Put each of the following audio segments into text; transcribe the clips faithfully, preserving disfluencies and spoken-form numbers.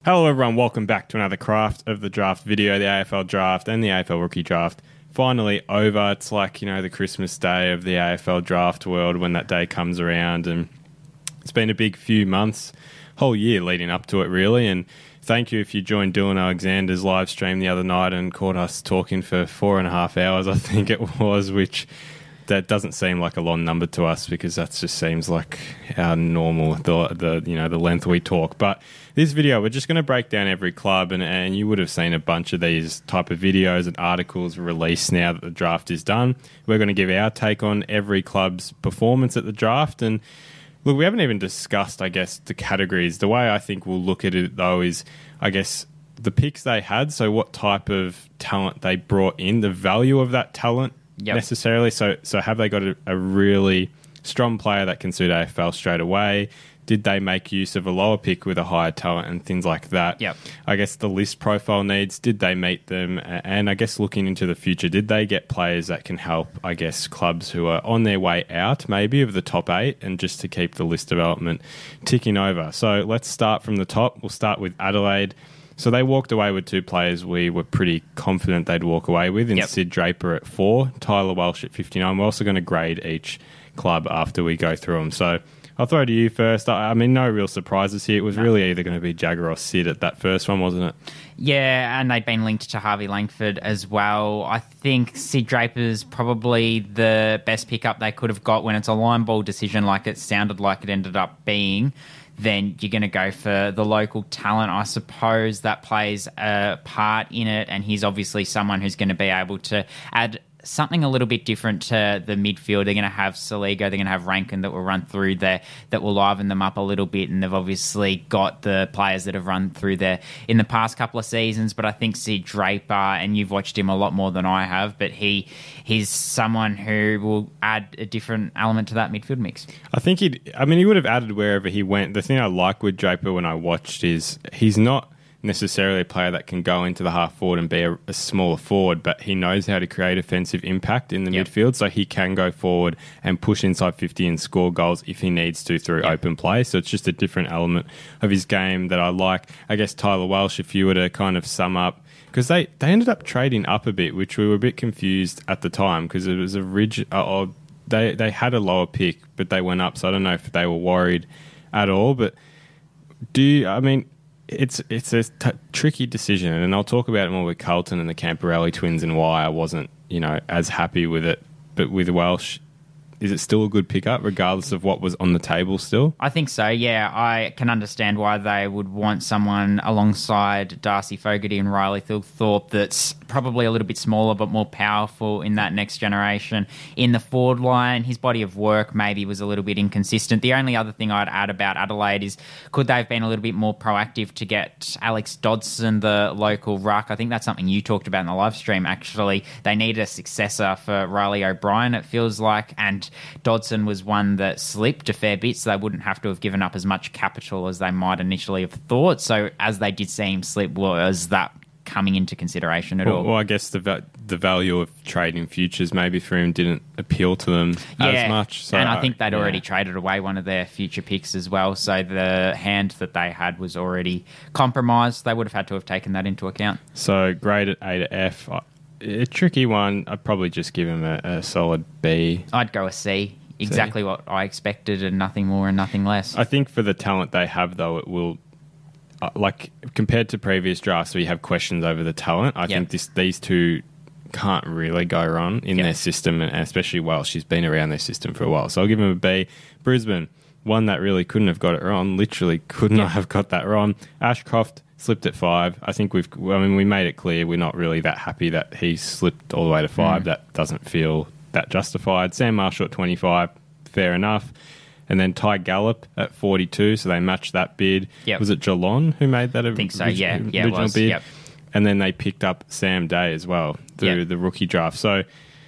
Hello everyone, welcome back to another Craft of the Draft video, the A F L Draft and the A F L Rookie Draft. Finally over. It's like, you know, the Christmas day of the A F L Draft world when that day comes around, and it's been a big few months, whole year leading up to it really, and thank you if you joined Dylan Alexander's live stream the other night and caught us talking for four and a half hours, I think it was, which that doesn't seem like a long number to us because that just seems like our normal, the, the you know, the length we talk. But this video, we're just going to break down every club, and, and you would have seen a bunch of these type of videos and articles released now that the draft is done. We're going to give our take on every club's performance at the draft. And look, we haven't even discussed, I guess, the categories. The way I think we'll look at it, though, is, I guess, the picks they had, so what type of talent they brought in, the value of that talent, Yep. necessarily. So so have they got a, a really strong player that can suit A F L straight away? Did they make use of a lower pick with a higher talent and things like that? Yep. I guess the list profile needs, did they meet them? And I guess looking into the future, did they get players that can help, I guess, clubs who are on their way out maybe of the top eight, and just to keep the list development ticking over? So let's start from the top. We'll start with Adelaide. So they walked away with two players we were pretty confident they'd walk away with, in yep. Sid Draper at four, Tyler Welsh at fifty-nine. We're also going to grade each club after we go through them. So I'll throw to you first. I mean, no real surprises here. It was no. really either going to be Jagger or Sid at that first one, wasn't it? Yeah, and they'd been linked to Harvey Langford as well. I think Sid Draper's probably the best pickup they could have got when it's a line ball decision like it sounded like it ended up being. Then you're going to go for the local talent. I suppose that plays a part in it, and he's obviously someone who's going to be able to add something a little bit different to the midfield. They're going to have Saligo, they're going to have Rankin that will run through there, that will liven them up a little bit, and they've obviously got the players that have run through there in the past couple of seasons. But I think Sid Draper, and you've watched him a lot more than I have, but he he's someone who will add a different element to that midfield mix. I think he'd, I mean, he would have added wherever he went. The thing I like with Draper when I watched is he's not necessarily a player that can go into the half forward and be a, a smaller forward, but he knows how to create offensive impact in the yep. midfield, so he can go forward and push inside fifty and score goals if he needs to through yep. open play. So it's just a different element of his game that I like. I guess Tyler Welsh, if you were to kind of sum up, because they, they ended up trading up a bit, which we were a bit confused at the time because it was a rigid, uh, they, they had a lower pick, but they went up, so I don't know if they were worried at all. But do you, I mean, It's it's a t- tricky decision, and I'll talk about it more with Carlton and the Camporelli twins and why I wasn't, you know, as happy with it. But with Welsh, is it still a good pickup regardless of what was on the table still? I think so, yeah. I can understand why they would want someone alongside Darcy Fogarty and Riley Thorpe that's probably a little bit smaller but more powerful in that next generation. In the forward line, his body of work maybe was a little bit inconsistent. The only other thing I'd add about Adelaide is, could they have been a little bit more proactive to get Alex Dodson, the local ruck? I think that's something you talked about in the live stream, actually. They needed a successor for Riley O'Brien, it feels like, and Dodson was one that slipped a fair bit, so they wouldn't have to have given up as much capital as they might initially have thought. So as they did see him slip, was that coming into consideration at well, all? Well, I guess the va- the value of trading futures maybe for him didn't appeal to them yeah, as much. So and I think they'd yeah. already traded away one of their future picks as well, so the hand that they had was already compromised. They would have had to have taken that into account. So grade at A to F. A tricky one. I'd probably just give him a, a solid B. I'd go a C. Exactly C. What I expected, and nothing more and nothing less. I think for the talent they have, though, it will, uh, like compared to previous drafts where you have questions over the talent, I yep. think this, these two can't really go wrong in yep. their system, and especially Welsh. She's been around their system for a while. So I'll give him a B. Brisbane, one that really couldn't have got it wrong, literally could not yep. have got that wrong. Ashcroft slipped at five. I think we've, I mean, we made it clear we're not really that happy that he slipped all the way to five. Mm. That doesn't feel that justified. Sam Marshall at twenty-five, fair enough. And then Ty Gallup at forty-two, so they matched that bid. Yep. Was it Geelong who made that I think so, orig- yeah. yeah original it was. bid? Yep. And then they picked up Sam Day as well through yep. the rookie draft. So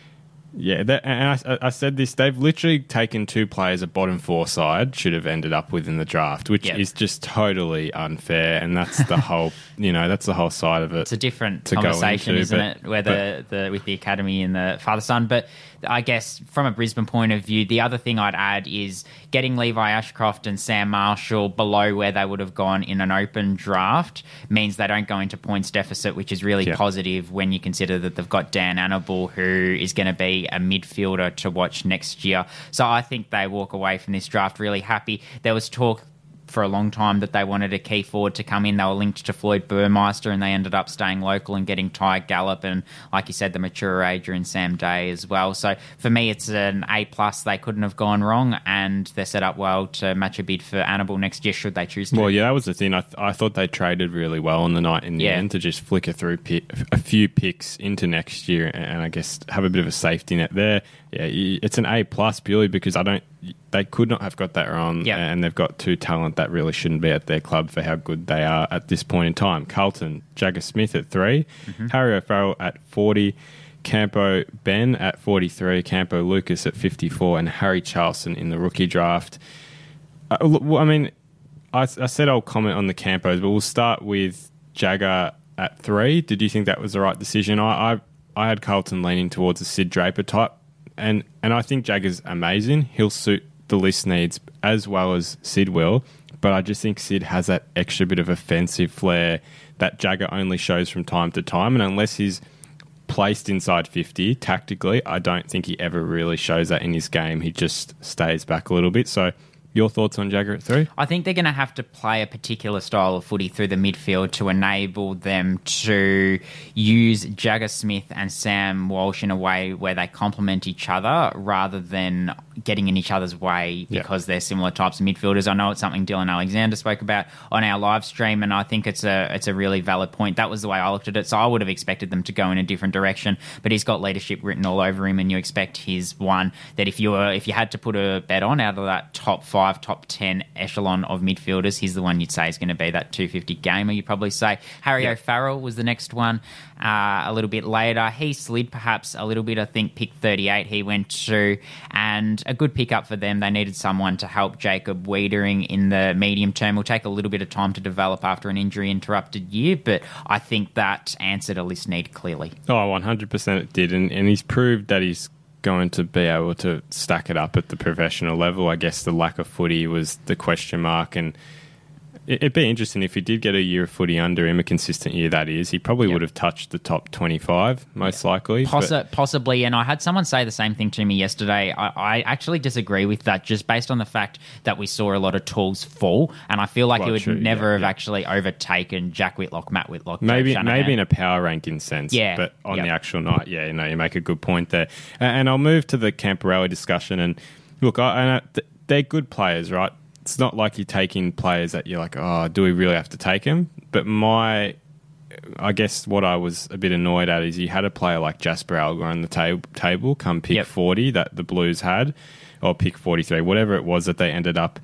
Yeah, that, and I, I said this, they've literally taken two players a bottom four side should have ended up with in the draft, which Yep. is just totally unfair, and that's the whole, you know, that's the whole side of it. It's a different to go conversation, into, isn't but- it? Whether the with the academy and the father son, but I guess from a Brisbane point of view, the other thing I'd add is getting Levi Ashcroft and Sam Marshall below where they would have gone in an open draft means they don't go into points deficit, which is really Yeah. positive when you consider that they've got Dan Annable, who is going to be a midfielder to watch next year. So I think they walk away from this draft really happy. There was talk for a long time that they wanted a key forward to come in. They were linked to Floyd Burmeister, and they ended up staying local and getting Ty Gallup and, like you said, the mature ager in Sam Day as well. So for me, it's an A plus. They couldn't have gone wrong, and they're set up well to match a bid for Annable next year should they choose to. Well, yeah, that was the thing. I, th- I thought they traded really well on the night in the Yeah. end to just flicker through pi- a few picks into next year, and, and I guess have a bit of a safety net there. Yeah, y- it's an A plus purely because I don't. They could not have got that wrong, Yep. and they've got two talent that really shouldn't be at their club for how good they are at this point in time. Carlton, Jagger Smith at three, Mm-hmm. Harry O'Farrell at forty, Campo Ben at forty-three, Campo Lucas at fifty-four, and Harry Charlson in the rookie draft. Uh, l- well, I mean, I, I said I'll comment on the Campos, but we'll start with Jagger at three. Did you think that was the right decision? I I, I had Carlton leaning towards a Sid Draper type, and, and I think Jagger's amazing. He'll suit the list needs as well as Sid will, but I just think Sid has that extra bit of offensive flair that Jagger only shows from time to time, and unless he's placed inside fifty tactically, I don't think he ever really shows that in his game. He just stays back a little bit. So your thoughts on Jagger at three? I think they're going to have to play a particular style of footy through the midfield to enable them to use Jagger Smith and Sam Walsh in a way where they complement each other rather than getting in each other's way because yeah. they're similar types of midfielders. I know it's something Dylan Alexander spoke about on our live stream, and I think it's a it's a really valid point. That was the way I looked at it. So I would have expected them to go in a different direction, but he's got leadership written all over him, and you expect his one that if you were if you had to put a bet on out of that top five, top ten echelon of midfielders, he's the one you'd say is going to be that two fifty gamer. You probably say Harry yeah. O'Farrell was the next one. Uh, a little bit later, he slid perhaps a little bit. I think pick thirty-eight he went to, and a good pickup for them. They needed someone to help Jacob Wiedering in the medium term. Will take a little bit of time to develop after an injury interrupted year, but I think that answered a list need clearly. Oh, one hundred percent it did, and, and he's proved that he's going to be able to stack it up at the professional level. I guess the lack of footy was the question mark, and it'd be interesting if he did get a year of footy under him, a consistent year that is. He probably yep. would have touched the top twenty-five, most yep. likely. Possi- but- possibly, and I had someone say the same thing to me yesterday. I, I actually disagree with that, just based on the fact that we saw a lot of tools fall, and I feel like well, he would true, never yeah, have yeah. actually overtaken Jack Whitlock, Matt Whitlock, maybe maybe in a power ranking sense, yeah. but on yep. the actual night, yeah, you know, you make a good point there. And I'll move to the Camporelli discussion, and look, I, and I, they're good players, right? It's not like you're taking players that you're like, oh, do we really have to take him? But my, I guess what I was a bit annoyed at is you had a player like Jasper Alger on the tab- table come pick yep. forty that the Blues had, or pick forty-three, whatever it was that they ended up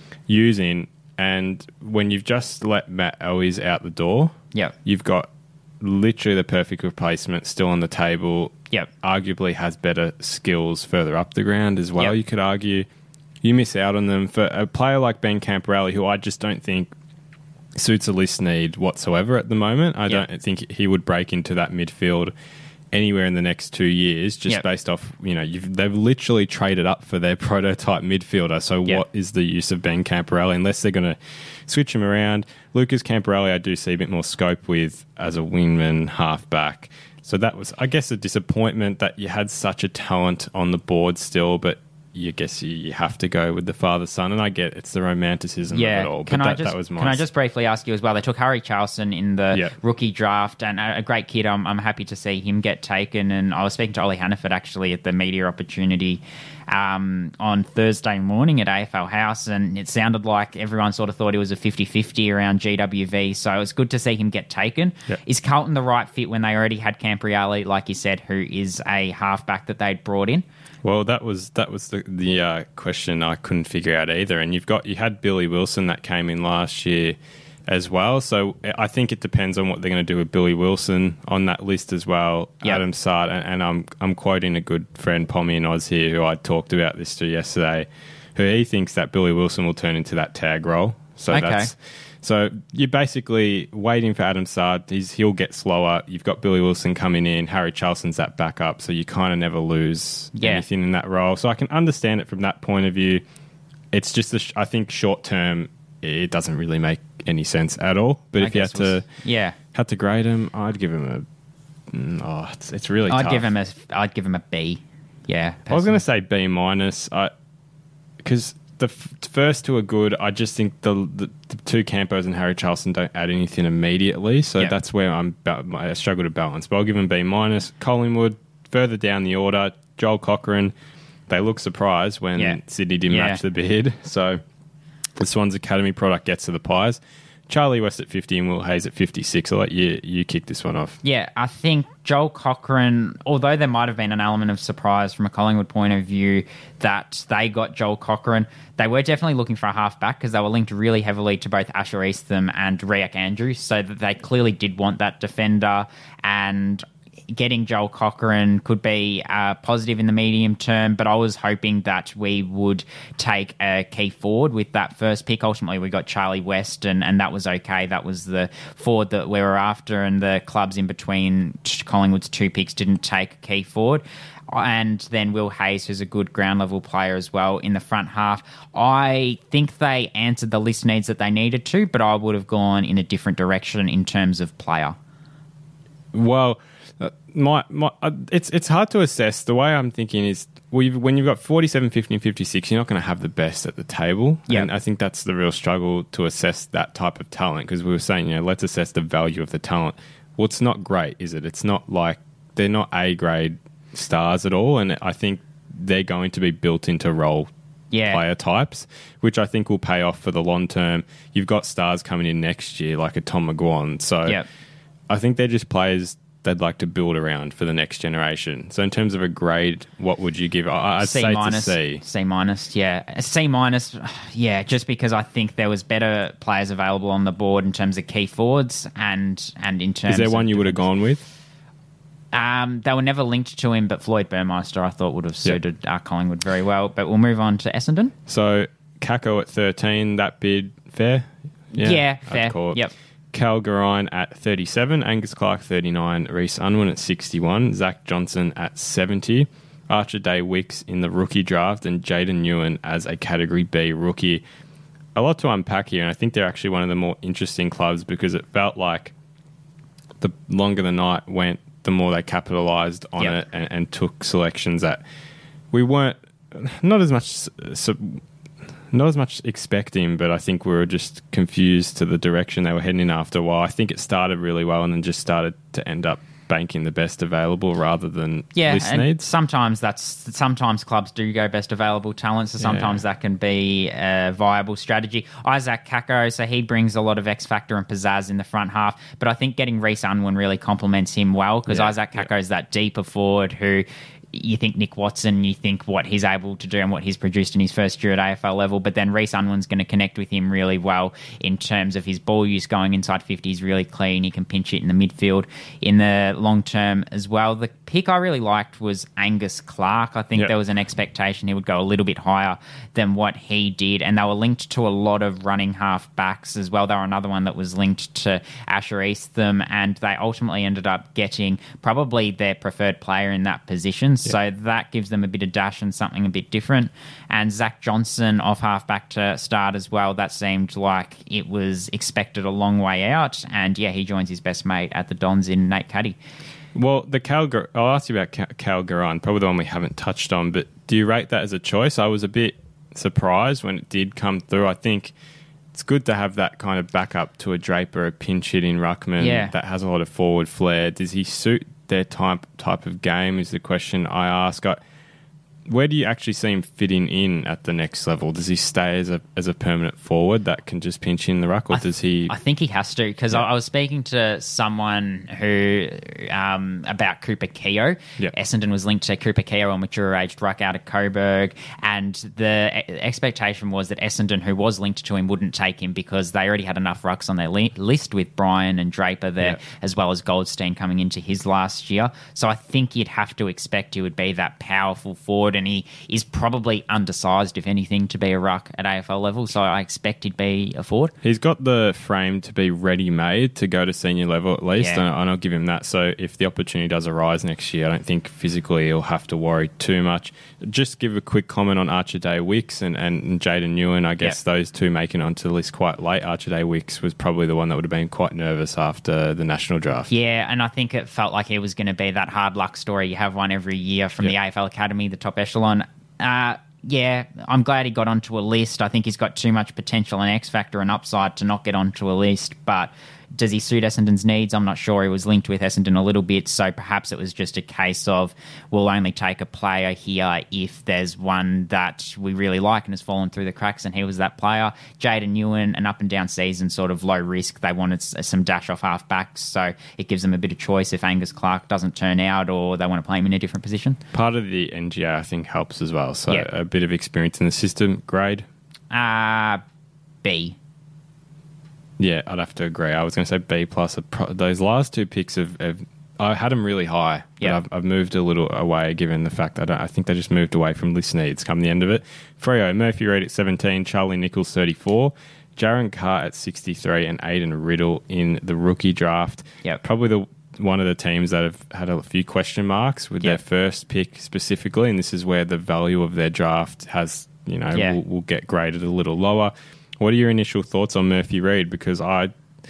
using. And when you've just let Matt Elwes out the door, yep. you've got literally the perfect replacement still on the table. Yep. Arguably has better skills further up the ground as well, yep. you could argue. You miss out on them for a player like Ben Camporelli, who I just don't think suits a list need whatsoever at the moment. I yep. don't think he would break into that midfield anywhere in the next two years, just yep. based off, you know, you've, they've literally traded up for their prototype midfielder. So yep. what is the use of Ben Camporelli unless they're going to switch him around? Lucas Camporelli, I do see a bit more scope with as a wingman halfback. So that was, I guess, a disappointment that you had such a talent on the board still, but you guess you, you have to go with the father-son, and I get it's the romanticism yeah. of it all. But can that, I just, that was my... Can I just briefly ask you as well, they took Harry Charlson in the yeah. rookie draft, and a, a great kid. I'm, I'm happy to see him get taken, and I was speaking to Ollie Hannaford actually at the media opportunity um, on Thursday morning at A F L House, and it sounded like everyone sort of thought he was a fifty-fifty around G W V, so it was good to see him get taken. Yep. Is Carlton the right fit when they already had Camporelli, like you said, who is a halfback that they'd brought in? Well, that was that was the the uh, question I couldn't figure out either. And you've got you had Billy Wilson that came in last year as well. So I think it depends on what they're going to do with Billy Wilson on that list as well. Yep. Adam Sard, and, and I'm I'm quoting a good friend, Pommy and Oz here, who I talked about this to yesterday, who he thinks that Billy Wilson will turn into that tag role. So Okay. that's so you're basically waiting for Adam Sard. He's, he'll get slower. You've got Billy Wilson coming in. Harry Charleston's that backup, so you kind of never lose Yeah. anything in that role. So I can understand it from that point of view. It's just, a sh- I think, short term, it doesn't really make any sense at all. But I if you had guess we'll to s- yeah. had to grade him, I'd give him a. mm, Oh, it's, it's really I'd tough. give him a I'd give him a B. Yeah. I was going personally. to say B minus. I because the f- first two are good. I just think the, the the two Campos and Harry Charleston don't add anything immediately. So Yep. that's where I'm ba- I struggle to balance. But I'll give him B minus. Collingwood further down the order. Joel Cochran. They look surprised when Yeah. Sydney didn't Yeah. match the bid. So the Swans Academy product gets to the Pies. Charlie West at fifty and Will Hayes at fifty-six. I'll let you, you kick this one off. Yeah, I think Joel Cochran, although there might have been an element of surprise from a Collingwood point of view that they got Joel Cochran, they were definitely looking for a halfback because they were linked really heavily to both Asher Eastham and Riak Andrews, so that they clearly did want that defender, and getting Joel Cochran could be uh, positive in the medium term, but I was hoping that we would take a key forward with that first pick. Ultimately, we got Charlie West, and, and that was okay. That was the forward that we were after, and the clubs in between Collingwood's two picks didn't take a key forward. And then Will Hayes, who's a good ground level player as well in the front half. I think they answered the list needs that they needed to, but I would have gone in a different direction in terms of player. Well, uh, my, my uh, it's it's hard to assess. The way I'm thinking is, well, you've, when you've got forty-seven, fifty, and fifty-six, you're not going to have the best at the table. Yeah. And I think that's the real struggle to assess that type of talent, because we were saying, you know, let's assess the value of the talent. Well, it's not great, is it? It's not like they're not A-grade stars at all, and I think they're going to be built into role Yeah. player types, which I think will pay off for the long term. You've got stars coming in next year, like a Tom McGuan. So Yep. I think they're just players they'd like to build around for the next generation. So in terms of a grade, what would you give? I- I'd C say minus, it's a C. C minus, yeah, A C minus, yeah. Just because I think there was better players available on the board in terms of key forwards and and in terms. Is there of one you would have defence. gone with? Um, they were never linked to him, but Floyd Burmeister I thought would have suited uh, Collingwood very well. But we'll move on to Essendon. So Kako at thirteen, that bid fair? Yeah, I'd fair. call it. Yep. Cal Garine at thirty-seven, Angus Clark thirty-nine, Reece Unwin at sixty-one, Zach Johnson at seventy, Archer Day Wicks in the rookie draft, and Jaden Ewan as a Category B rookie. A lot to unpack here, and I think they're actually one of the more interesting clubs because it felt like the longer the night went, the more they capitalised on Yep. it and, and took selections that we weren't not as much so, not as much expecting, but I think we were just confused to the direction they were heading in after a while. I think it started really well and then just started to end up banking the best available rather than Yeah, list and needs. sometimes that's sometimes clubs do go best available talent, so sometimes Yeah. that can be a viable strategy. Isaac Kako, so he brings a lot of X factor and pizzazz in the front half, but I think getting Reece Unwin really complements him well because Yeah, Isaac yeah. Kako is that deeper forward who. You think Nick Watson, you think what he's able to do and what he's produced in his first year at A F L level, but then Reece Unwin's going to connect with him really well in terms of his ball use going inside fifty. He's really clean. He can pinch it in the midfield in the long term as well. The pick I really liked was Angus Clark. I think Yep. there was an expectation he would go a little bit higher than what he did, and they were linked to a lot of running half backs as well. They were another one that was linked to Asher Eastham, and they ultimately ended up getting probably their preferred player in that position. So that gives them a bit of dash and something a bit different. And Zach Johnson off halfback to start as well. That seemed like it was expected a long way out. And yeah, he joins his best mate at the Dons in Nate Cuddy. Well, the Cal, I'll ask you about Cal, Cal Garine, probably the one we haven't touched on, but do you rate that as a choice? I was a bit surprised when it did come through. I think it's good to have that kind of backup to a Draper, a pinch hitting ruckman Yeah. that has a lot of forward flair. Does he suit their type type of game is the question I ask. I, where do you actually see him fitting in at the next level? Does he stay as a as a permanent forward that can just pinch in the ruck, or I th- does he? I think he has to, because Yeah. I, I was speaking to someone who um, about Cooper Keogh. Yeah. Essendon was linked to Cooper Keogh, a mature aged ruck out of Coburg, and the e- expectation was that Essendon, who was linked to him, wouldn't take him because they already had enough rucks on their li- list with Bryan and Draper there, Yeah. as well as Goldstein coming into his last year. So I think you'd have to expect he would be that powerful forward, and he is probably undersized, if anything, to be a ruck at A F L level. So I expect he'd be a forward. He's got the frame to be ready-made to go to senior level at least, Yeah. and, and I'll give him that. So if the opportunity does arise next year, I don't think physically he'll have to worry too much. Just give a quick comment on Archer Day Wicks and, and Jaden Ewan. I guess Yep. those two making it onto the list quite late. Archer Day Wicks was probably the one that would have been quite nervous after the national draft. Yeah, and I think it felt like he was going to be that hard luck story. You have one every year from Yep. the A F L Academy, the top echelon. Uh, yeah, I'm glad he got onto a list. I think he's got too much potential and X factor and upside to not get onto a list, but does he suit Essendon's needs? I'm not sure. He was linked with Essendon a little bit, so perhaps it was just a case of we'll only take a player here if there's one that we really like and has fallen through the cracks, and he was that player. Jaden Ewan, an up-and-down season, sort of low risk. They wanted s- some dash-off half-backs, so it gives them a bit of choice if Angus Clark doesn't turn out or they want to play him in a different position. Part of the N G A, I think, helps as well. So Yep. a bit of experience in the system. Grade? Uh, B. Yeah, I'd have to agree. I was going to say B plus. Those last two picks have, have I had them really high, but Yeah. I've, I've moved a little away given the fact that I, don't, I think they just moved away from list needs come the end of it. Freo, Murphy Reid at seventeen, Charlie Nichols thirty-four, Jaron Carr at sixty-three, and Aidan Riddle in the rookie draft. Yep. Probably the one of the teams that have had a few question marks with Yep. their first pick specifically, and this is where the value of their draft has, you know, Yeah. will, will get graded a little lower. What are your initial thoughts on Murphy Reid? Because I,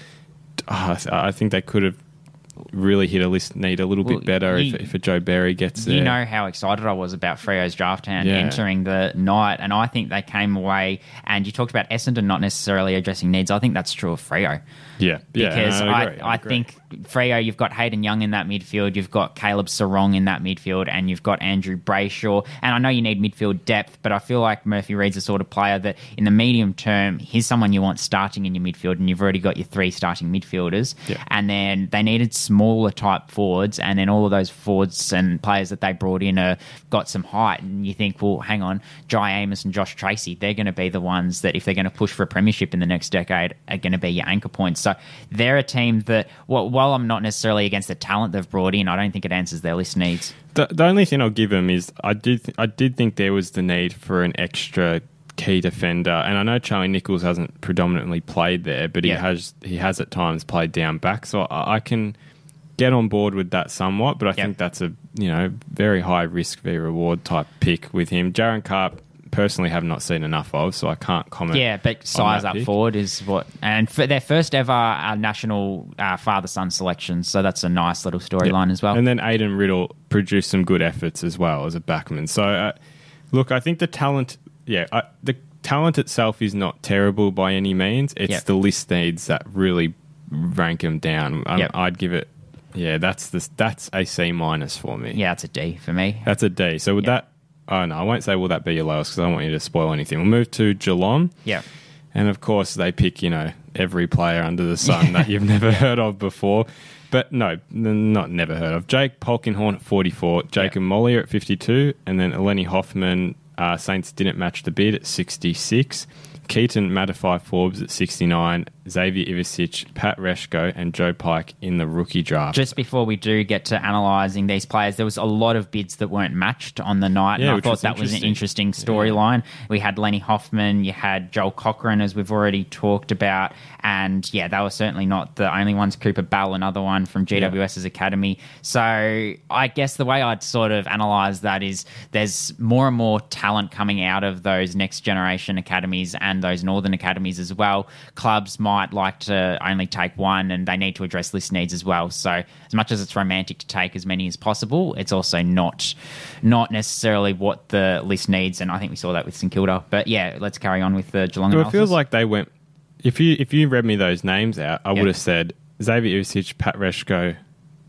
I I think they could have really hit a list need a little Well, bit better you- if, if a Joe Berry gets there. You know how excited I was about Freo's draft and Yeah. entering the night, and I think they came away, and you talked about Essendon not necessarily addressing needs. I think that's true of Freo. yeah, yeah, Because no, I, agree, I, agree. think Freo, you've got Hayden Young in that midfield, you've got Caleb Sarong in that midfield, and you've got Andrew Brayshaw. And I know you need midfield depth, but I feel like Murphy Reid's the sort of player that in the medium term, he's someone you want starting in your midfield, and you've already got your three starting midfielders. Yeah. And then they needed smaller type forwards, and then all of those forwards and players that they brought in are got some height. And you think, well, hang on, Jai Amos and Josh Tracy, they're going to be the ones that, if they're going to push for a premiership in the next decade, are going to be your anchor points. So they're a team that, well, while I'm not necessarily against the talent they've brought in, I don't think it answers their list needs. The, the only thing I'll give him is I did th- I did think there was the need for an extra key defender, and I know Charlie Nichols hasn't predominantly played there, but he Yeah. has he has at times played down back, so I, I can get on board with that somewhat. But I Yep. think that's a you know very high risk, very reward type pick with him. Jaron Carr personally have not seen enough of, so I can't comment. Yeah, but on size that up pick. forward is what, and for their first ever uh, national uh, father-son selection, so that's a nice little storyline as well. And then Aidan Riddle produced some good efforts as well as a backman. So, uh, look, I think the talent, yeah, I, the talent itself is not terrible by any means. It's Yep. the list needs that really rank him down. Um, Yep. I'd give it, yeah, that's the, that's a C minus for me. Yeah, it's a D for me. That's a D. So, with Yep. that, oh no, I won't say will that be your lowest because I don't want you to spoil anything. We'll move to Geelong. Yeah. And of course, they pick, you know, every player under the sun that you've never heard of before. But no, n- not never heard of. Jake Polkinghorn at forty-four, Jacob Yeah. Mollier at fifty-two, and then Eleni Hoffman, uh, Saints didn't match the bid at sixty-six. Keaton Matafai Forbes at sixty-nine, Xavier Ivicic, Pat Reshko, and Joe Pike in the rookie draft. Just before we do get to analysing these players, there was a lot of bids that weren't matched on the night, Yeah, and I which thought was that was an interesting. interesting storyline. We had Lenny Hoffman, you had Joel Cochran, as we've already talked about, and yeah, they were certainly not the only ones. Cooper Bell, another one from GWS's academy. So I guess the way I'd sort of analyse that is there's more and more talent coming out of those next generation academies and those northern academies as well. Clubs might like to only take one, and they need to address list needs as well. So as much as it's romantic to take as many as possible, it's also not not necessarily what the list needs, and I think we saw that with St Kilda. But yeah, let's carry on with the Geelong So it analysis. feels like they went. If you if you read me those names out, I Yeah. would have said Xavier Ivicic, Pat Reshko,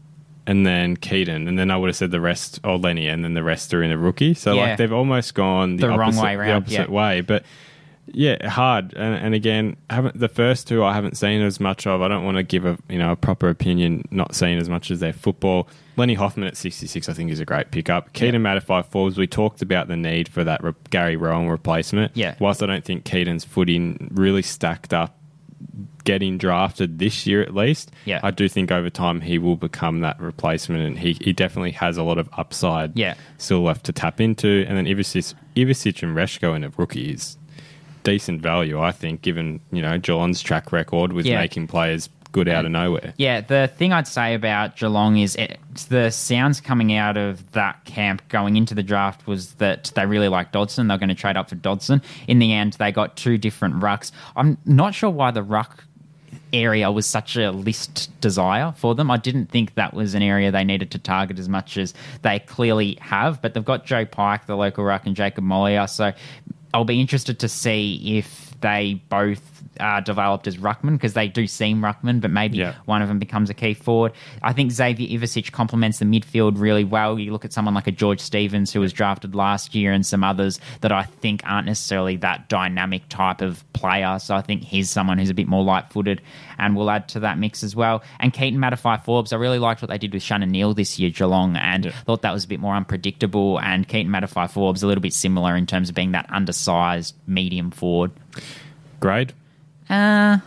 and then Keaton, and then I would have said the rest, or Lenny, and then the rest are in a rookie. So Yeah. like they've almost gone the, The wrong opposite, way the round, opposite yeah. way. But yeah, hard. And, and again, haven't the first two I haven't seen as much of. I don't want to give a you know a proper opinion, not seeing as much as their football. Lenny Hoffman at sixty-six, I think, is a great pickup. Keaton Matafai Forbes, we talked about the need for that re- Gary Rowan replacement. Yeah. Whilst I don't think Keaton's footing really stacked up getting drafted this year at least, Yeah. I do think over time he will become that replacement, and he, he definitely has a lot of upside Yeah. still left to tap into. And then Ivicic, Ivicic and Reshko in a rookie is decent value, I think, given you know Geelong's track record with Yeah. making players good out of nowhere. Yeah, the thing I'd say about Geelong is it, the sounds coming out of that camp going into the draft was that they really like Dodson. They're going to trade up for Dodson. In the end, they got two different rucks. I'm not sure why the ruck area was such a list desire for them. I didn't think that was an area they needed to target as much as they clearly have, but they've got Joe Pike, the local ruck, and Jacob Mollier, so I'll be interested to see if they both are developed as ruckman, because they do seem ruckman, but maybe Yeah. one of them becomes a key forward. I think Xavier Ivicic complements the midfield really well. You look at someone like a George Stevens, who was drafted last year, and some others that I think aren't necessarily that dynamic type of player. So I think he's someone who's a bit more light-footed and will add to that mix as well. And Keaton Matafai Forbes, I really liked what they did with Shannon Neal this year, Geelong, and Yeah. thought that was a bit more unpredictable. And Keaton Matafai Forbes a little bit similar in terms of being that undersized medium forward. Grade? Uh,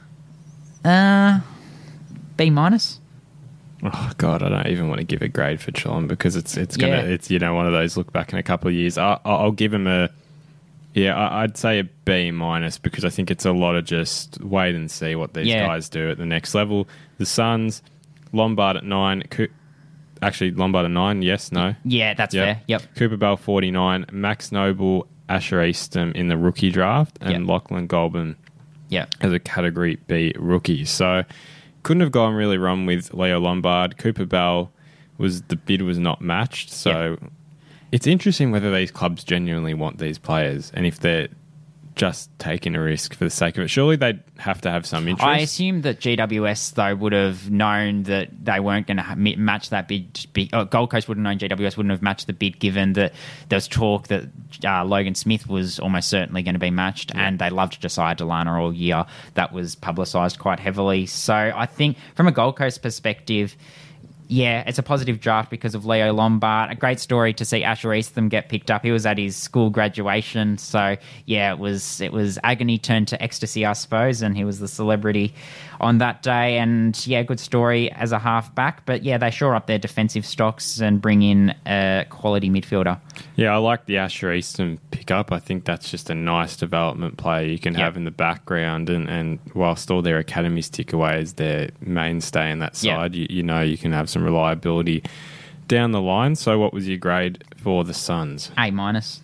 uh, B minus. Oh God, I don't even want to give a grade for Geelong because it's it's gonna Yeah. it's you know one of those look back in a couple of years. I, I'll give him a yeah, I- I'd say a B minus because I think it's a lot of just wait and see what these Yeah. guys do at the next level. The Suns, Lombard at nine, Co- actually Lombard at nine, yes, no, Yeah, that's Yep. fair. Yep. Cooper Bell forty nine, Max Noble, Asher Eastham in the rookie draft, and Yep. Lachlan Goulburn Yep. as a Category B rookie. So couldn't have gone really wrong with Leo Lombard. Cooper Bell was the bid was not matched. So it's interesting whether these clubs genuinely want these players and if they're just taking a risk for the sake of it. Surely they'd have to have some interest. I assume that G W S, though, would have known that they weren't going to ha- mi- match that bid. bid uh, Gold Coast would have known G W S wouldn't have matched the bid, given that there was talk that uh, Logan Smith was almost certainly going to be matched, and they loved Josiah Delana all year. That was publicised quite heavily. So I think from a Gold Coast perspective, yeah, it's a positive draft because of Leo Lombard. A great story to see Asher Eastham get picked up. He was at his school graduation, so yeah, it was it was agony turned to ecstasy, I suppose, and he was the celebrity on that day. And yeah, good story as a halfback. But yeah, they shore up their defensive stocks and bring in a quality midfielder. Yeah, I like the Asher Eastham pickup. I think that's just a nice development player you can Yep. have in the background. And, and whilst all their academies tick away as their mainstay in that Yep. side, you, you know you can have some reliability down the line. So what was your grade for the Suns? A minus.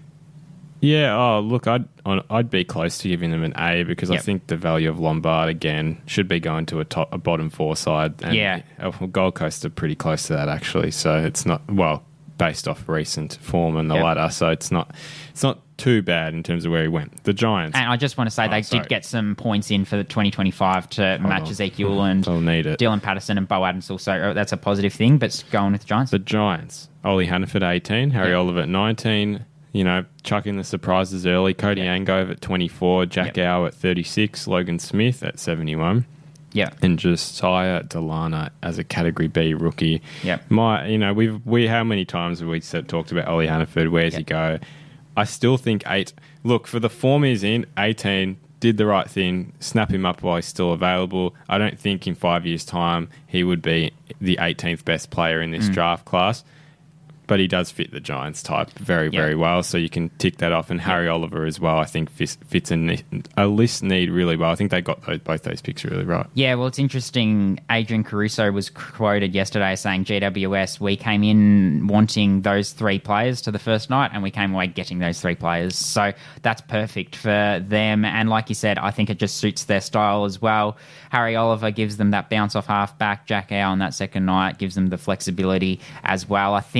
Yeah, oh, look, I'd I'd be close to giving them an A because I Yep. think the value of Lombard, again, should be going to a top, a bottom four side. And Yeah. uh, Gold Coast are pretty close to that, actually. So it's not, well, based off recent form and the Yep. ladder, so it's not it's not too bad in terms of where he went. The Giants, And I just want to say Oh, they sorry. did get some points in for the twenty twenty-five to match on. Ezekiel and they'll need it. Dylan Patterson and Bo Adams also. Oh, that's a positive thing, but going with the Giants. The Giants, Ollie Hannaford, eighteen, Harry Yep. Oliver at nineteen, you know, chucking the surprises early, Cody Yep. Angove at twenty-four, Jack Yep. Howe at thirty-six, Logan Smith at seventy-one. Yeah. And Josiah Delana as a Category B rookie. Yep. My, you know, we've we how many times have we said talked about Ollie Hannaford? Where's he Yep. go? I still think eight. Look, for the form he's in, eighteen did the right thing. Snap him up while he's still available. I don't think in five years' time he would be the eighteenth best player in this Mm. draft class. But he does fit the Giants type very, Yeah. very well, so you can tick that off. And Harry Oliver as well, I think fits, fits a, ne- a list need really well. I think they got those, both those picks really right. Yeah, well, it's interesting. Adrian Caruso was quoted yesterday saying, G W S, we came in wanting those three players to the first night, and we came away getting those three players. So that's perfect for them. And like you said, I think it just suits their style as well. Harry Oliver gives them that bounce off halfback. Jack Howe on that second night gives them the flexibility as well. I think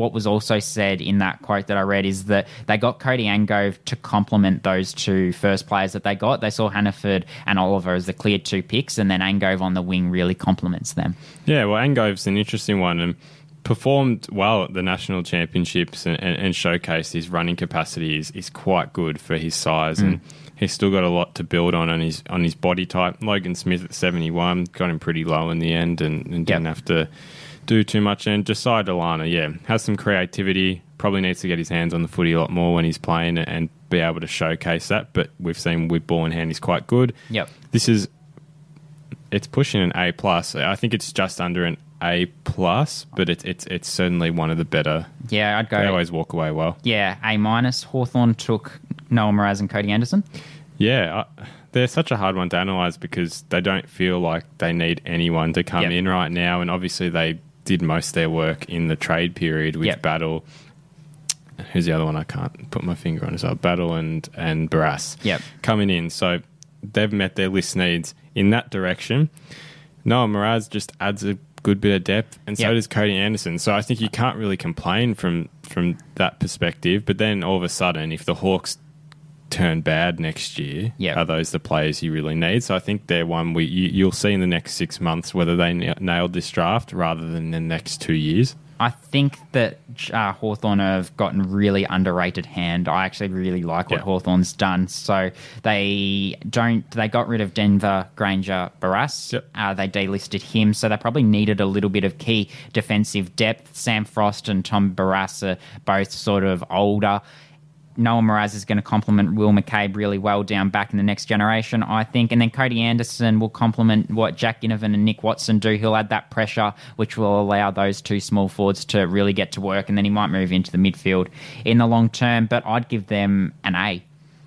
what was also said in that quote that I read is that they got Cody Angove to complement those two first players that they got. They saw Hannaford and Oliver as the clear two picks, and then Angove on the wing really complements them. Yeah, well, Angove's an interesting one and performed well at the national championships and, and, and showcased his running capacity is, is quite good for his size mm. and he's still got a lot to build on on his on his body type. Logan Smith at seventy-one got him pretty low in the end and, and didn't yep. have to do too much. And Josiah Delana, yeah, has some creativity, probably needs to get his hands on the footy a lot more when he's playing and be able to showcase that. But we've seen with ball in hand, he's quite good. Yep. This is, it's pushing an A plus. I think it's just under an A plus, but it's it's it's certainly one of the better. Yeah, I'd go. They always walk away well. Yeah, A minus. Hawthorn took Noah Mraz and Cody Anderson. Yeah, I, they're such a hard one to analyse because they don't feel like they need anyone to come yep. in right now, and obviously they did most of their work in the trade period with yep. Battle. Who's the other one I can't put my finger on? Is well. Battle and and Barras yep. coming in, so they've met their list needs in that direction. Noah Mraz just adds a good bit of depth, and so yep. does Cody Anderson. So I think you can't really complain from from that perspective. But then all of a sudden, if the Hawks turn bad next year, yep. are those the players you really need? So I think they're one we you, you'll see in the next six months whether they na- nailed this draft rather than the next two years. I think that uh, Hawthorn have gotten really underrated hand. I actually really like what yeah. Hawthorn's done. So they don't. They got rid of Denver, Granger, Barras. Yep. Uh, they delisted him, so they probably needed a little bit of key defensive depth. Sam Frost and Tom Barras are both sort of older. Noah Mraz is going to complement Will McCabe really well down back in the next generation, I think. And then Cody Anderson will complement what Jack Ginnivan and Nick Watson do. He'll add that pressure, which will allow those two small forwards to really get to work. And then he might move into the midfield in the long term. But I'd give them an A.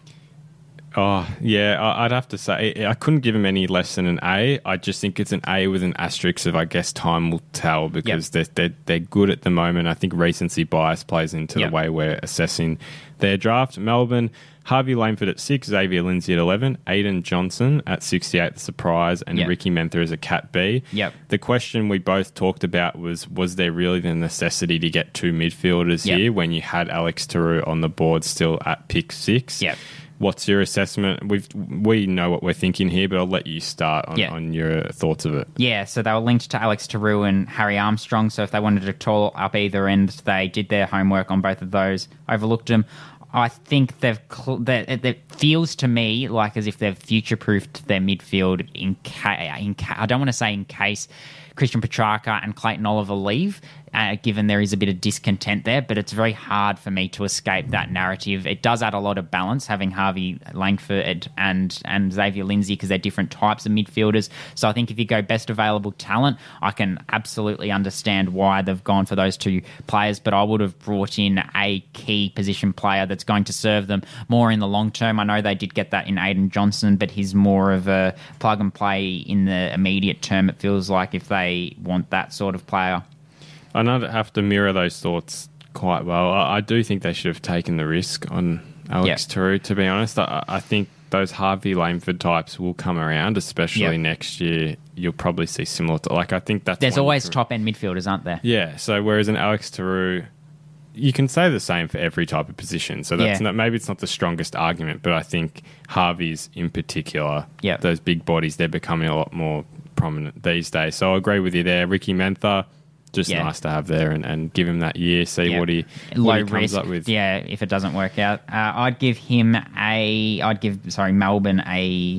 Oh, yeah, I'd have to say I couldn't give him any less than an A. I just think it's an A with an asterisk of, I guess, time will tell because yep. they're, they're, they're good at the moment. I think recency bias plays into yep. the way we're assessing their draft. Melbourne, Harvey Langford at six, Xavier Lindsay at eleven, Aiden Johnson at sixty-eight, the surprise, and yep. Ricky Menther as a Cat B. Yep. The question we both talked about was, was there really the necessity to get two midfielders yep. here when you had Alex Taru on the board still at pick six? Yep. What's your assessment? We we know what we're thinking here, but I'll let you start on, yeah. on your thoughts of it. Yeah, so they were linked to Alex Taru and Harry Armstrong, so if they wanted to tall up either end, they did their homework on both of those, overlooked them. I think they've cl- that it, it feels to me like as if they've future-proofed their midfield in ca- in ca- I don't want to say in case Christian Petrarca and Clayton Oliver leave, uh, given there is a bit of discontent there, but it's very hard for me to escape that narrative. It does add a lot of balance having Harvey Langford and, and Xavier Lindsay because they're different types of midfielders. So I think if you go best available talent, I can absolutely understand why they've gone for those two players, but I would have brought in a key position player that's going to serve them more in the long term. I know they did get that in Aiden Johnson, but he's more of a plug and play in the immediate term, it feels like, if they want that sort of player. I know I have to mirror those thoughts quite well. I, I do think they should have taken the risk on Alex yep. Taru, to be honest. I, I think those Harvey Langford types will come around, especially yep. next year. You'll probably see similar to, like, I think that's... There's always top-end midfielders, aren't there? Yeah, so whereas an Alex Taru, you can say the same for every type of position. So that's yeah. not, maybe it's not the strongest argument, but I think Harvey's in particular, yep. those big bodies, they're becoming a lot more prominent these days. So I agree with you there. Ricky Menther, just yeah. nice to have there and, and give him that year, see yeah. what he, Low what he comes risk, up with. Yeah, if it doesn't work out. Uh, I'd give him a, I'd give, sorry, Melbourne a,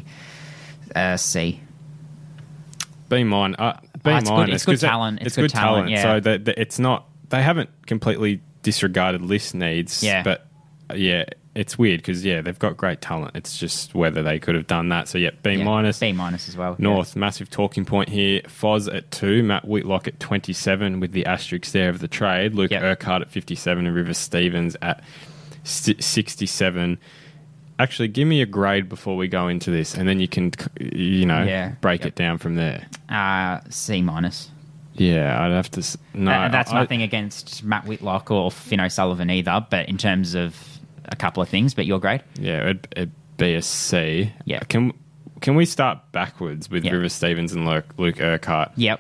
a C. B mine. Uh, B oh, it's minus. Good, it's good talent. It's, it's good, good talent, talent. yeah. So the, the, it's not, they haven't completely disregarded list needs, yeah. but uh, yeah, it's weird because, yeah, they've got great talent. It's just whether they could have done that. So, yeah, B minus. Yeah, B minus as well. North, yeah. massive talking point here. Foz at two, Matt Whitlock at twenty-seven with the asterisks there of the trade. Luke yep. Urquhart at fifty-seven and River Stevens at sixty-seven. Actually, give me a grade before we go into this, and then you can, you know, yeah. break yep. it down from there. Uh, C minus. Yeah, I'd have to... No, uh, that's I, nothing against Matt Whitlock or Finn O'Sullivan either, but in terms of a couple of things, but your grade? Yeah, it'd, it'd be a C. Yeah. Can can we start backwards with yep. River Stevens and Luke, Luke Urquhart? Yep.